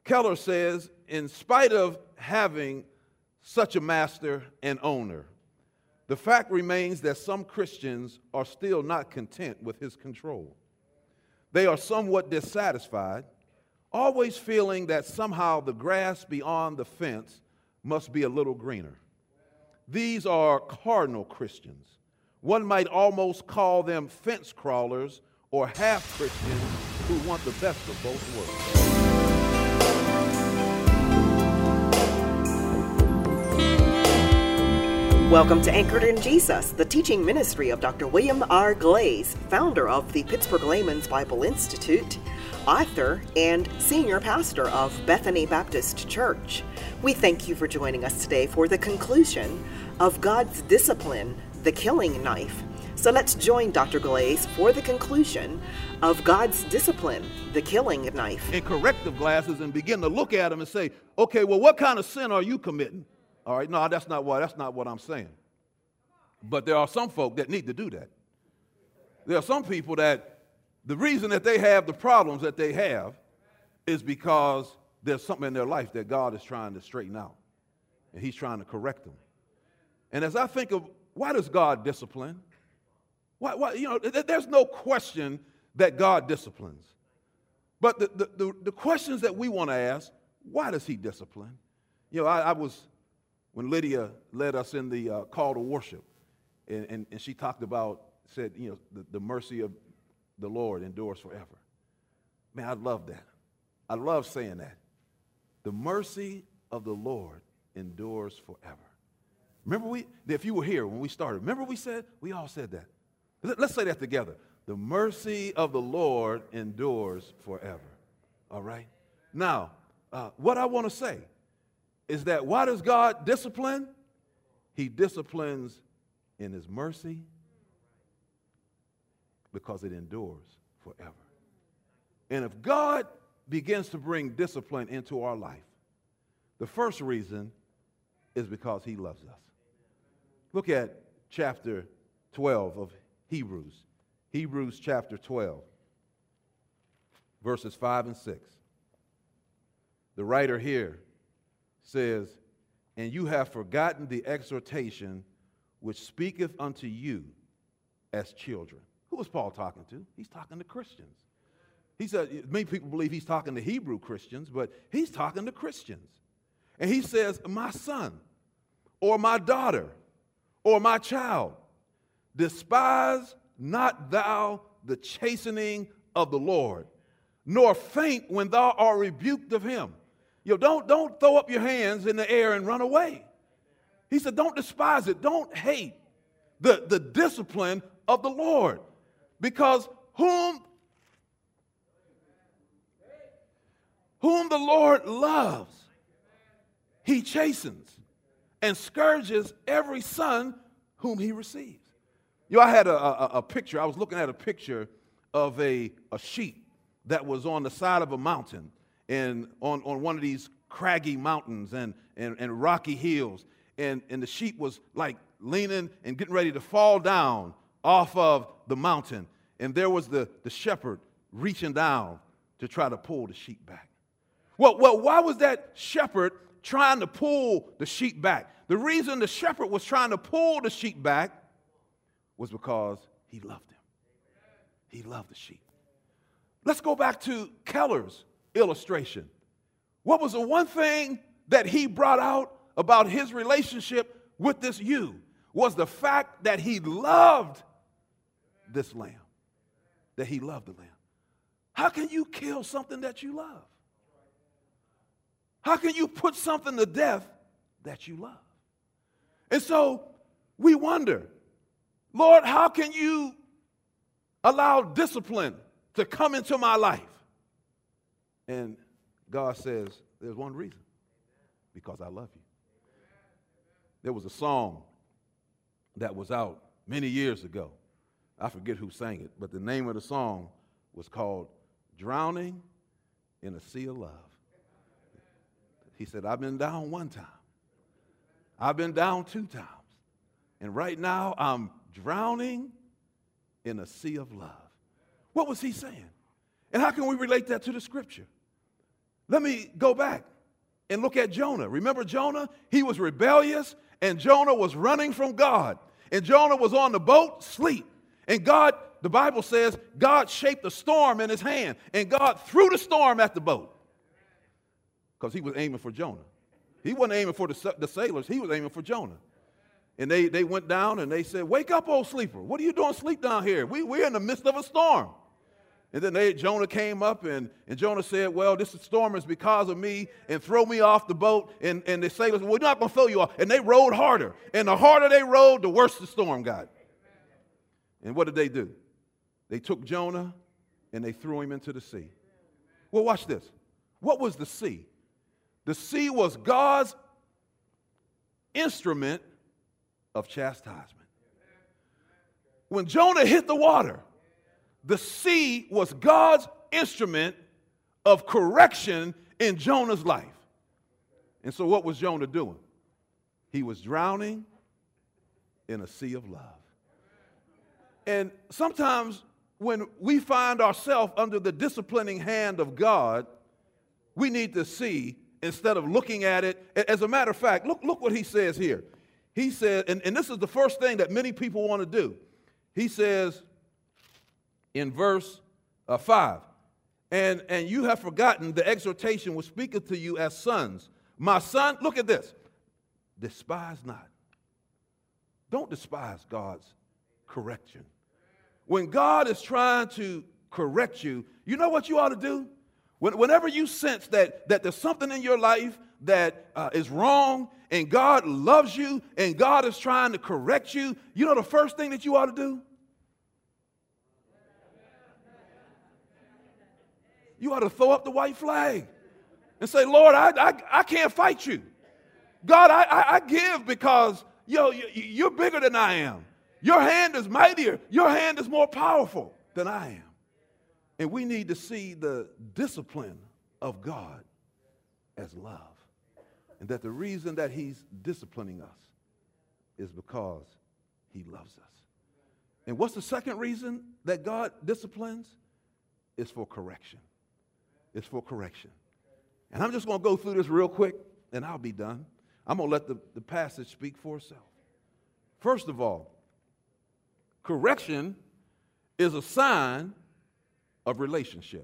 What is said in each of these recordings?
Keller says, in spite of having such a master and owner, the fact remains that some Christians are still not content with his control. They are somewhat dissatisfied, always feeling that somehow the grass beyond the fence must be a little greener. These are cardinal Christians. One might almost call them fence crawlers or half Christians who want the best of both worlds. Welcome to Anchored in Jesus, the teaching ministry of Dr. William R. Glaze, founder of the Pittsburgh Layman's Bible Institute, author, and senior pastor of Bethany Baptist Church. We thank you for joining us today for the conclusion of God's discipline, the killing knife. So let's join Dr. Glaze for the conclusion of God's discipline, the killing knife. In corrective glasses and begin to look at them and say, okay, well, what kind of sin are you committing? All right, no, that's not what I'm saying. But there are some folk that need to do that. There are some people that the reason that they have the problems that they have is because there's something in their life that God is trying to straighten out, and he's trying to correct them. And as I think of why does God discipline? There's no question that God disciplines. But the questions that we want to ask, why does he discipline? I was, when Lydia led us in the call to worship, and she talked about, said, the mercy of the Lord endures forever. Man, I love that. I love saying that. The mercy of the Lord endures forever. Remember if you were here when we started, remember we all said that. Let's say that together. The mercy of the Lord endures forever. All right? Now, what I want to say is that why does God discipline? He disciplines in his mercy because it endures forever. And if God begins to bring discipline into our life, the first reason is because he loves us. Look at chapter 12 of Hebrews. Hebrews chapter 12, verses 5 and 6. The writer here says, "And you have forgotten the exhortation which speaketh unto you as children." Who was Paul talking to? He's talking to Christians. He said, many people believe he's talking to Hebrew Christians, but he's talking to Christians. And he says, "My son, or my daughter, or my child, despise not thou the chastening of the Lord, nor faint when thou art rebuked of him." Don't throw up your hands in the air and run away. He said, don't despise it. Don't hate the discipline of the Lord. Because whom the Lord loves, he chastens and scourges every son whom he receives. I had a picture. I was looking at a picture of a sheep that was on the side of a mountain and on one of these craggy mountains and rocky hills. And the sheep was like leaning and getting ready to fall down off of the mountain. And there was the shepherd reaching down to try to pull the sheep back. Well, why was that shepherd trying to pull the sheep back? The reason the shepherd was trying to pull the sheep back was because he loved him. He loved the sheep. Let's go back to Keller's illustration. What was the one thing that he brought out about his relationship with this ewe? Was the fact that he loved this lamb, that he loved the lamb. How can you kill something that you love? How can you put something to death that you love? And so we wonder, Lord, how can you allow discipline to come into my life? And God says, there's one reason, because I love you. There was a song that was out many years ago. I forget who sang it, but the name of the song was called "Drowning in a Sea of Love." He said, I've been down one time. I've been down two times. And right now I'm drowning in a sea of love. What was he saying? And how can we relate that to the scripture? Let me go back and look at Jonah. Remember Jonah? He was rebellious, and Jonah was running from God. And Jonah was on the boat, asleep. And God, the Bible says, God shaped a storm in his hand, and God threw the storm at the boat because he was aiming for Jonah. He wasn't aiming for the sailors. He was aiming for Jonah. And they went down and they said, wake up, old sleeper. What are you doing asleep down here? We're in the midst of a storm. And then Jonah came up, and Jonah said, well, this storm is because of me, and throw me off the boat. And the sailors, we're not going to throw you off. And they rowed harder. And the harder they rowed, the worse the storm got. And what did they do? They took Jonah, and they threw him into the sea. Well, watch this. What was the sea? The sea was God's instrument of chastisement. When Jonah hit the water, the sea was God's instrument of correction in Jonah's life. And so what was Jonah doing? He was drowning in a sea of love. And sometimes when we find ourselves under the disciplining hand of God, we need to see instead of looking at it. As a matter of fact, look what he says here. He says, and this is the first thing that many people want to do. He says, in verse 5, and you have forgotten the exhortation which speaketh to you as sons. My son, look at this. Despise not. Don't despise God's correction. When God is trying to correct you, you know what you ought to do? Whenever you sense that there's something in your life that is wrong, and God loves you, and God is trying to correct you, you know the first thing that you ought to do? You ought to throw up the white flag and say, Lord, I can't fight you. God, I give because you're bigger than I am. Your hand is mightier. Your hand is more powerful than I am. And we need to see the discipline of God as love. And that the reason that he's disciplining us is because he loves us. And what's the second reason that God disciplines? It's for correction. It's for correction. And I'm just going to go through this real quick, and I'll be done. I'm going to let the passage speak for itself. First of all, correction is a sign of relationship.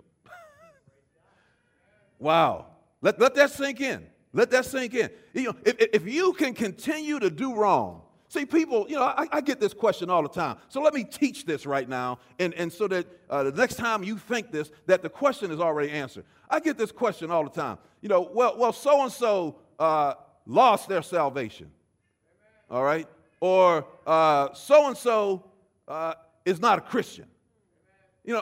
Wow. Let that sink in. Let that sink in. If you can continue to do wrong, see, people, I get this question all the time. So let me teach this right now, and so that the next time you think this, that the question is already answered. I get this question all the time. Well, so-and-so lost their salvation, all right? Or so-and-so is not a Christian. You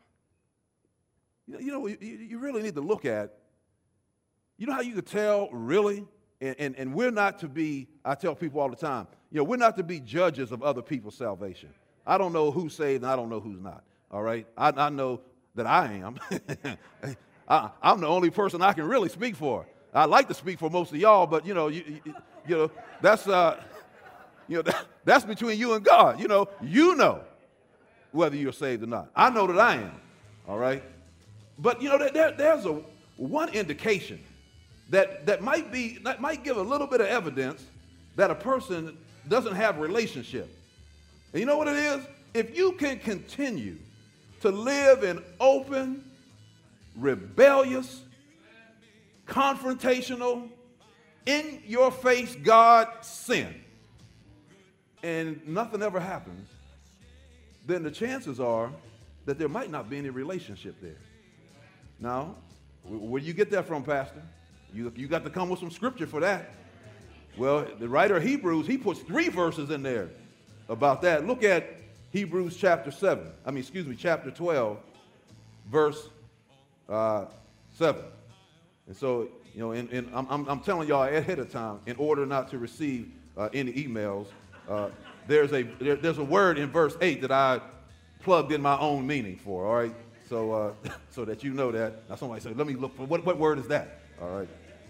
really need to look at, how you could tell really, and we're not to be, I tell people all the time, we're not to be judges of other people's salvation. I don't know who's saved and I don't know who's not, all right? I know that I am. I'm the only person I can really speak for. I like to speak for most of y'all, but, that's, that's between you and God. You know whether you're saved or not. I know that I am, all right? But, there's one indication that might give a little bit of evidence that a person doesn't have a relationship. And you know what it is? If you can continue to live in open, rebellious, confrontational, in your face God sin, and nothing ever happens, then the chances are that there might not be any relationship there. Now, where do you get that from, Pastor? You got to come with some scripture for that. Well, the writer of Hebrews, he puts 3 verses in there about that. Look at Hebrews chapter 12, verse 7. And so, I'm telling y'all ahead of time, in order not to receive any emails, there's a word in verse 8 that I plugged in my own meaning for, all right? So so that you know that. Now somebody said, let me look for, what word is that? All right.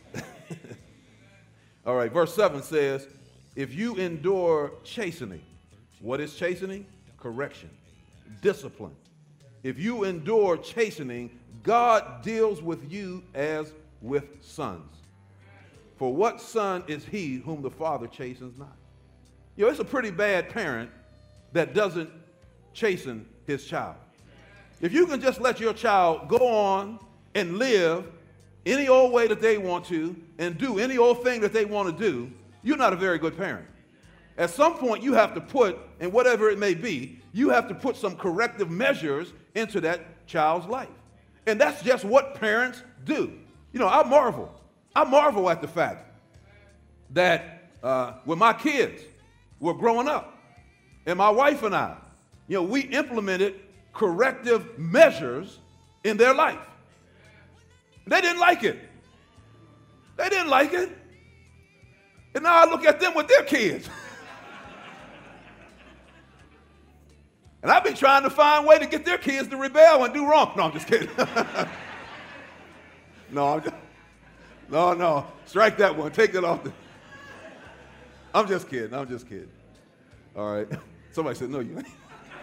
All right, verse 7 says, if you endure chastening, what is chastening? Correction, discipline. If you endure chastening, God deals with you as with sons. For what son is he whom the Father chastens not? You know, it's a pretty bad parent that doesn't chasten his child. If you can just let your child go on and live any old way that they want to and do any old thing that they want to do, you're not a very good parent. At some point, you have to put, and whatever it may be, you have to put some corrective measures into that child's life. And that's just what parents do. You know, I marvel at the fact that when my kids were growing up, and my wife and I, you know, we implemented corrective measures in their life. They didn't like it. They didn't like it. And now I look at them with their kids. And I've been trying to find a way to get their kids to rebel and do wrong. No, I'm just kidding. No. Strike that one. Take it off. I'm just kidding. All right. Somebody said, no, you ain't.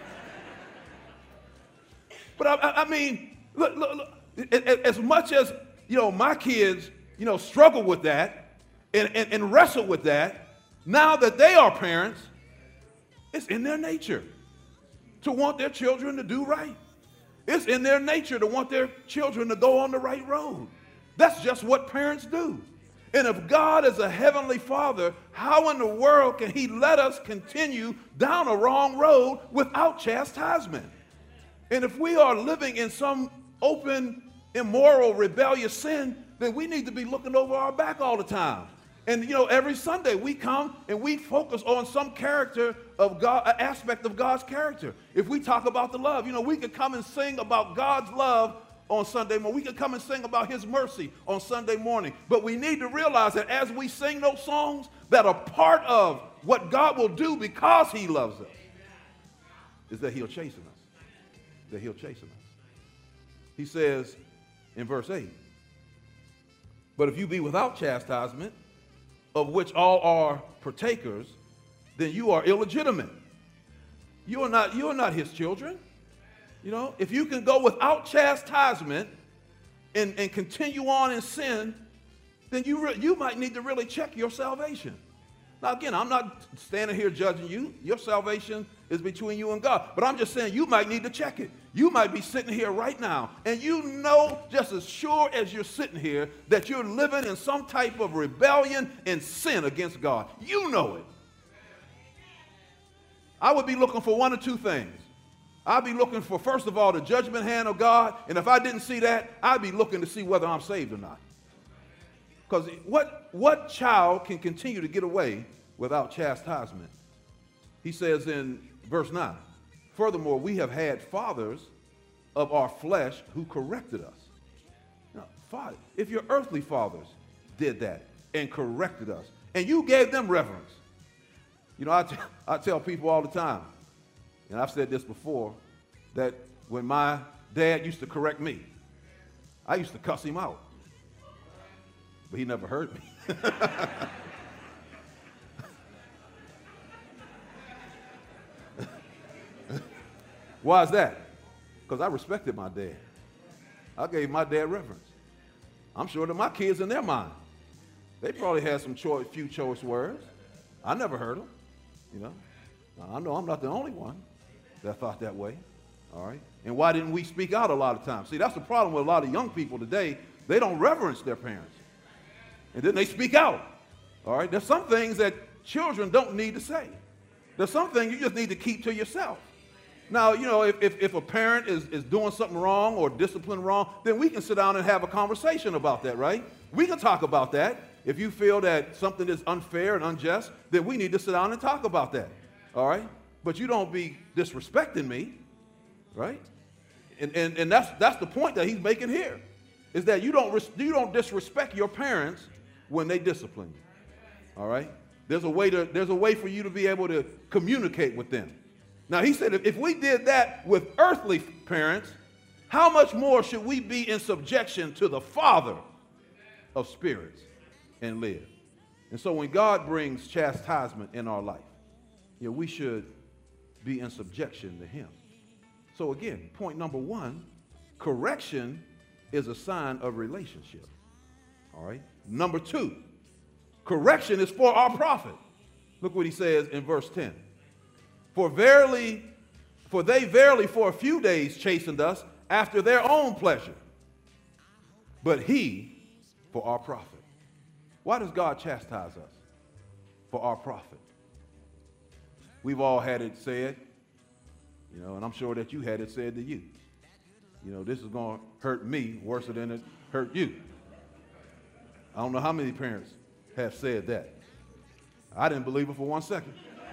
But I mean, look, as much as, you know, my kids, you know, struggle with that and wrestle with that, now that they are parents, it's in their nature to want their children to do right. It's in their nature to want their children to go on the right road. That's just what parents do. And if God is a heavenly Father, how in the world can he let us continue down a wrong road without chastisement? And if we are living in some open, immoral, rebellious sin, then we need to be looking over our back all the time. And, you know, every Sunday we come and we focus on some character of God, an aspect of God's character. If we talk about the love, you know, we could come and sing about God's love on Sunday morning. We could come and sing about his mercy on Sunday morning. But we need to realize that as we sing those songs that are part of what God will do because he loves us, is that he'll chasten us. He says in verse 8, but if you be without chastisement, of which all are partakers, then you are illegitimate. You are not his children. You know, if you can go without chastisement and continue on in sin, then you might need to really check your salvation. Now, again, I'm not standing here judging you. Your salvation is between you and God. But I'm just saying you might need to check it. You might be sitting here right now, and you know just as sure as you're sitting here that you're living in some type of rebellion and sin against God. You know it. I would be looking for one or two things. I'd be looking for, first of all, the judgment hand of God, and if I didn't see that, I'd be looking to see whether I'm saved or not. Because what child can continue to get away without chastisement? He says in verse 9, furthermore, we have had fathers of our flesh who corrected us. Now, Father, if your earthly fathers did that and corrected us, and you gave them reverence. You know, I tell people all the time, and I've said this before, that when my dad used to correct me, I used to cuss him out. But he never heard me. Why is that? Because I respected my dad. I gave my dad reverence. I'm sure that my kids, in their mind, they probably had some few choice words. I never heard them. You know, now, I know I'm not the only one that thought that way. All right. And why didn't we speak out a lot of times? See, that's the problem with a lot of young people today. They don't reverence their parents. And then they speak out. All right. There's some things that children don't need to say. There's some things you just need to keep to yourself. Now, you know, if a parent is doing something wrong or discipline wrong, then we can sit down and have a conversation about that, right? We can talk about that. If you feel that something is unfair and unjust, then we need to sit down and talk about that. All right? But you don't be disrespecting me, right? And that's the point that he's making here, is that you don't disrespect your parents when they discipline you. All right? There's a way for you to be able to communicate with them. Now, he said, if we did that with earthly parents, how much more should we be in subjection to the Father of spirits and live? And so when God brings chastisement in our life, you know, we should be in subjection to him. So again, point number one, correction is a sign of relationship. All right. Number 2, correction is for our profit. Look what he says in verse 10. For they verily for a few days chastened us after their own pleasure, but he for our profit. Why does God chastise us? For our profit. We've all had it said, and I'm sure that you had it said to you. This is going to hurt me worse than it hurt you. I don't know how many parents have said that. I didn't believe it for 1 second.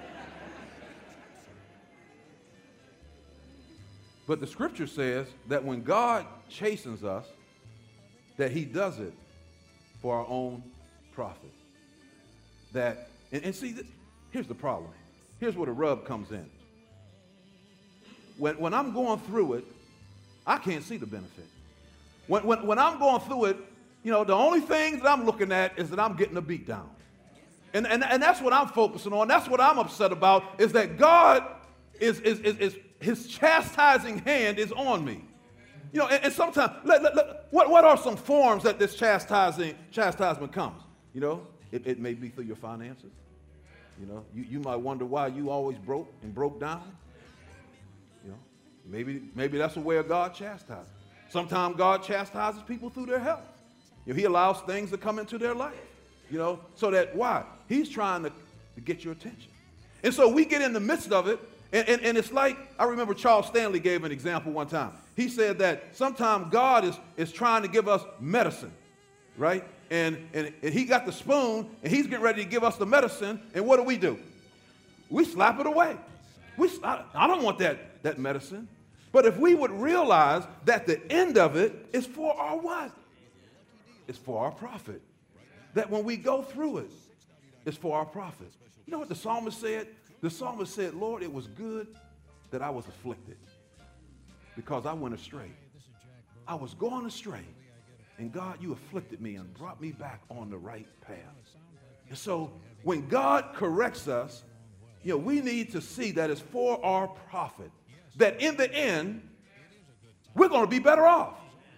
But the scripture says that when God chastens us, that he does it for our own profit. And see, here's the problem. Here's where the rub comes in. When I'm going through it, I can't see the benefit. When I'm going through it, the only thing that I'm looking at is that I'm getting a beat down. And that's what I'm focusing on. That's what I'm upset about, is that God is his chastising hand is on me. And sometimes, what are some forms that this chastisement comes? It may be through your finances. You might wonder why you always broke down. Maybe that's a way of God chastising. Sometimes God chastises people through their health. He allows things to come into their life. So that why? He's trying to get your attention. And so we get in the midst of it, and it's like, I remember Charles Stanley gave an example one time. He said that sometimes God is trying to give us medicine, right? And he got the spoon, and he's getting ready to give us the medicine, and what do? We slap it away. I don't want that medicine. But if we would realize that the end of it is for our what? It's for our profit. That when we go through it, it's for our profit. You know what the psalmist said? The psalmist said, Lord, it was good that I was afflicted because I went astray. I was going astray. And God, you afflicted me and brought me back on the right path. And so when God corrects us, we need to see that it's for our profit. That in the end, we're going to be better off.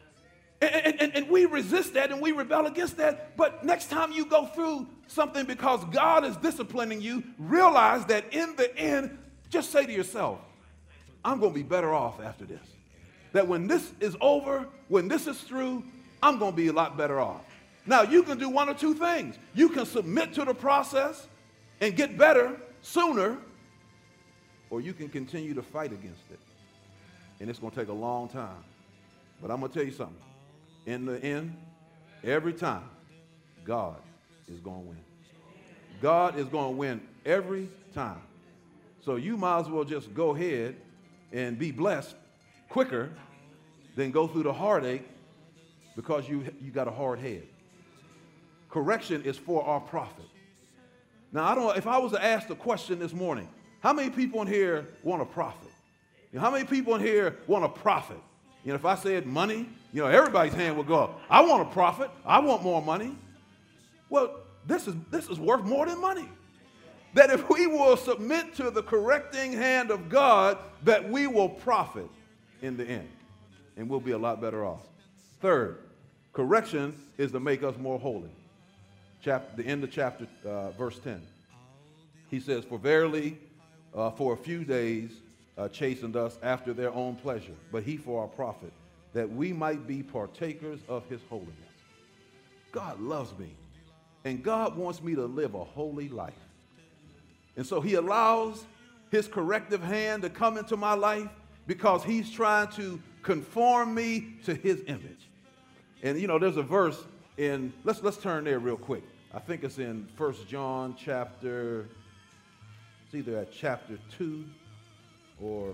And we resist that and we rebel against that. But next time you go through something because God is disciplining you, realize that in the end, just say to yourself, I'm going to be better off after this. That when this is over, when this is through, I'm going to be a lot better off. Now, you can do one or two things. You can submit to the process and get better sooner, or you can continue to fight against it. And it's going to take a long time. But I'm going to tell you something. In the end, every time, God is going to win. God is going to win every time. So you might as well just go ahead and be blessed quicker than go through the heartache because you got a hard head. Correction is for our profit. Now, I don't know, if I was to ask the question this morning, how many people in here want a profit? How many people in here want a profit? If I said money, everybody's hand would go up. I want a profit. I want more money. Well, this is worth more than money. That if we will submit to the correcting hand of God, that we will profit in the end. And we'll be a lot better off. Third, correction is to make us more holy. The end of chapter, verse 10. He says, for verily, for a few days chastened us after their own pleasure, but he for our profit, that we might be partakers of his holiness. God loves me, and God wants me to live a holy life. And so he allows his corrective hand to come into my life because he's trying to conform me to his image. And there's a verse in, let's turn there real quick. I think it's in 1 John chapter, it's either at chapter 2 or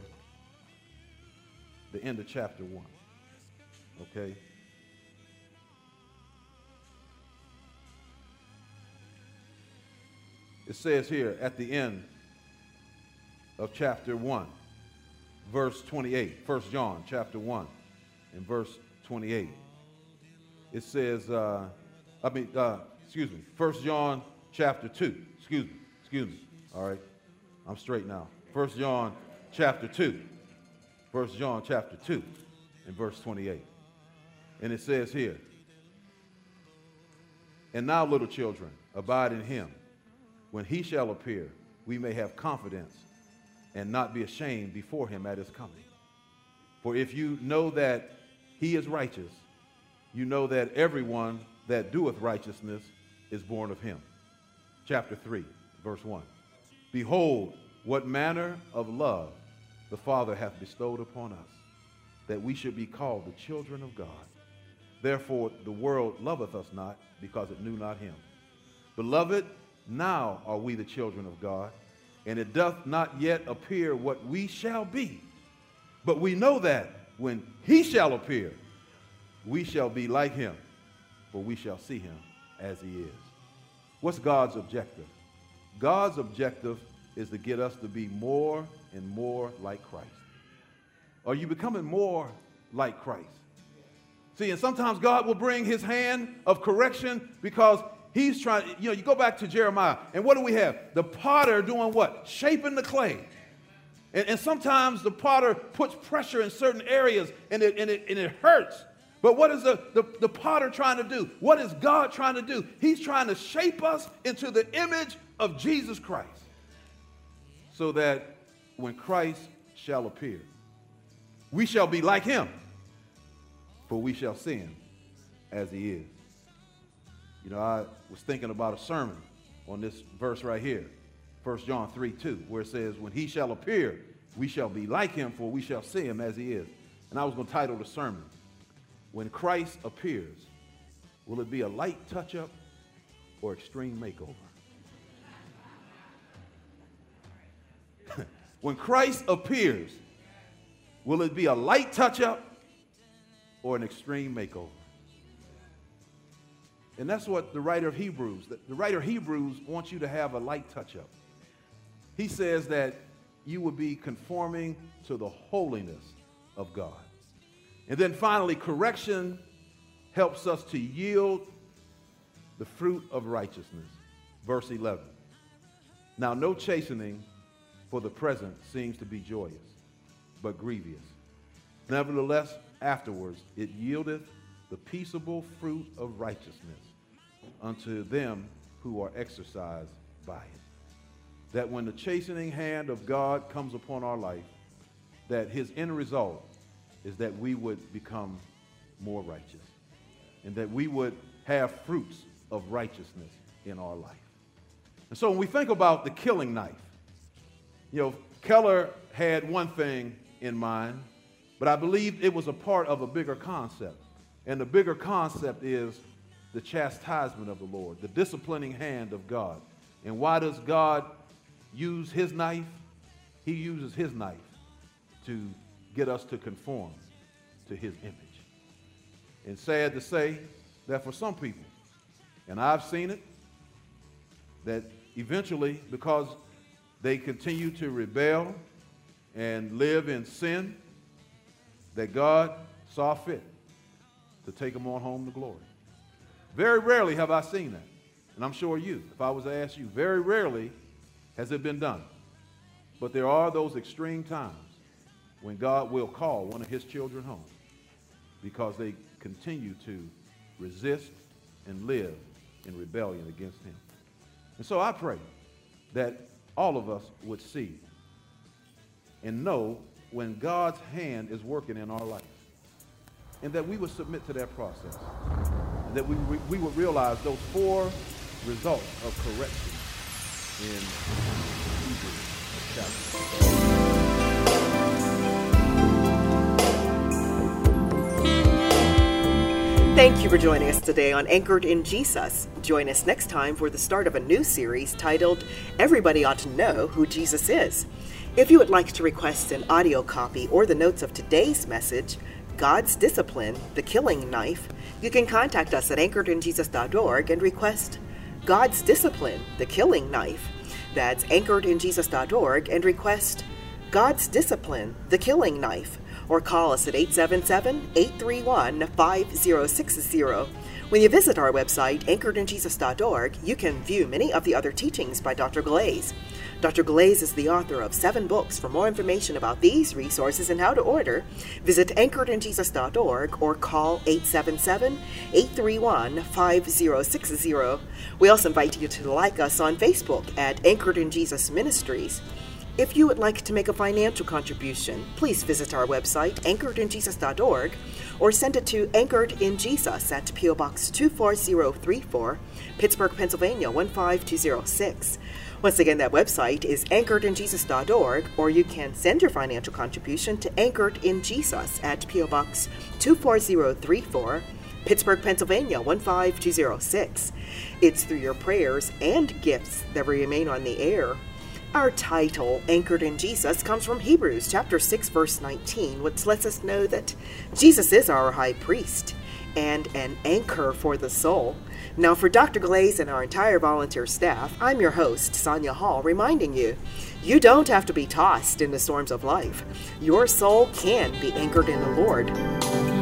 the end of chapter 1. Okay? It says here at the end of chapter 1, verse 28, 1 John chapter 1 and verse 28. It says, 1 John chapter 2. Excuse me. All right. I'm straight now. 1 John chapter 2. 1 John chapter 2 and verse 28. And it says here, and now, little children, abide in him. When he shall appear, we may have confidence and not be ashamed before him at his coming. For if you know that he is righteous, you know that everyone that doeth righteousness is born of him. Chapter 3, verse 1. Behold, what manner of love the Father hath bestowed upon us, that we should be called the children of God. Therefore the world loveth us not, because it knew not him. Beloved, now are we the children of God, and it doth not yet appear what we shall be. But we know that when he shall appear, we shall be like him, for we shall see him as he is. What's God's objective? God's objective is to get us to be more and more like Christ. Are you becoming more like Christ? See, and sometimes God will bring his hand of correction because he's trying, you go back to Jeremiah, and what do we have? The potter doing what? Shaping the clay. And sometimes the potter puts pressure in certain areas, and it hurts. But what is the potter trying to do? What is God trying to do? He's trying to shape us into the image of Jesus Christ, so that when Christ shall appear, we shall be like him, for we shall see him as he is. I was thinking about a sermon on this verse right here, 1 John 3:2, where it says, when he shall appear, we shall be like him, for we shall see him as he is. And I was going to title the sermon, when Christ appears, will it be a light touch-up or extreme makeover? When Christ appears, will it be a light touch-up or an extreme makeover? And that's what the writer of Hebrews wants you to have a light touch-up. He says that you would be conforming to the holiness of God. And then finally, correction helps us to yield the fruit of righteousness. Verse 11. Now no chastening for the present seems to be joyous, but grievous. Nevertheless, afterwards it yieldeth the peaceable fruit of righteousness unto them who are exercised by it. That when the chastening hand of God comes upon our life, that his end result is that we would become more righteous, and that we would have fruits of righteousness in our life. And so when we think about the killing knife, Keller had one thing in mind, but I believe it was a part of a bigger concept. And the bigger concept is the chastisement of the Lord, the disciplining hand of God. And why does God use his knife? He uses his knife to get us to conform to his image. And sad to say that for some people, and I've seen it, that eventually, because they continue to rebel and live in sin, that God saw fit to take them on home to glory. Very rarely have I seen that. And I'm sure if I was to ask you, very rarely has it been done. But there are those extreme times when God will call one of his children home because they continue to resist and live in rebellion against him. And so I pray that all of us would see and know when God's hand is working in our life, and that we would submit to that process, and that we would realize those 4 results of correction in Hebrews chapter. Thank you for joining us today on Anchored in Jesus. Join us next time for the start of a new series titled Everybody Ought to Know Who Jesus Is. If you would like to request an audio copy or the notes of today's message, God's Discipline, the Killing Knife, you can contact us at anchoredinjesus.org and request God's Discipline, the Killing Knife. That's anchoredinjesus.org and request God's Discipline, the Killing Knife. Or call us at 877-831-5060. When you visit our website, anchoredinjesus.org, you can view many of the other teachings by Dr. Glaze. Dr. Glaze is the author of 7 books. For more information about these resources and how to order, visit anchoredinjesus.org or call 877-831-5060. We also invite you to like us on Facebook at Anchored in Jesus Ministries. If you would like to make a financial contribution, please visit our website, anchoredinjesus.org, or send it to Anchored in Jesus at P.O. Box 24034, Pittsburgh, Pennsylvania 15206. Once again, that website is anchoredinjesus.org, or you can send your financial contribution to Anchored in Jesus at P.O. Box 24034, Pittsburgh, Pennsylvania 15206. It's through your prayers and gifts that we remain on the air. Our title, Anchored in Jesus, comes from Hebrews chapter 6, verse 19, which lets us know that Jesus is our high priest and an anchor for the soul. Now, for Dr. Glaze and our entire volunteer staff, I'm your host, Sonia Hall, reminding you, you don't have to be tossed in the storms of life. Your soul can be anchored in the Lord.